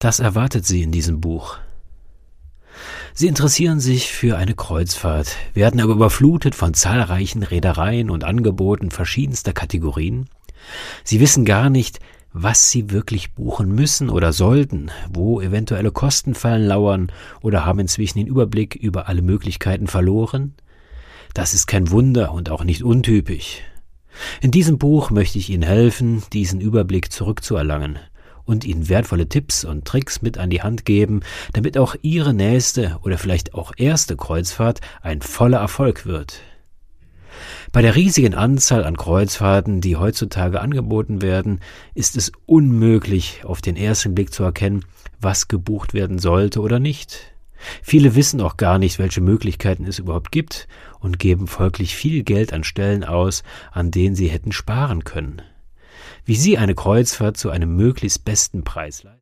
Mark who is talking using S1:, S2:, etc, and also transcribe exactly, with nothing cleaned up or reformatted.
S1: Das erwartet Sie in diesem Buch. Sie interessieren sich für eine Kreuzfahrt, werden aber überflutet von zahlreichen Reedereien und Angeboten verschiedenster Kategorien. Sie wissen gar nicht, was Sie wirklich buchen müssen oder sollten, wo eventuelle Kostenfallen lauern oder haben inzwischen den Überblick über alle Möglichkeiten verloren. Das ist kein Wunder und auch nicht untypisch. In diesem Buch möchte ich Ihnen helfen, diesen Überblick zurückzuerlangen und Ihnen wertvolle Tipps und Tricks mit an die Hand geben, damit auch Ihre nächste oder vielleicht auch erste Kreuzfahrt ein voller Erfolg wird. Bei der riesigen Anzahl an Kreuzfahrten, die heutzutage angeboten werden, ist es unmöglich, auf den ersten Blick zu erkennen, was gebucht werden sollte oder nicht. Viele wissen auch gar nicht, welche Möglichkeiten es überhaupt gibt und geben folglich viel Geld an Stellen aus, an denen sie hätten sparen können. Wie Sie eine Kreuzfahrt zu einem möglichst besten Preis leisten.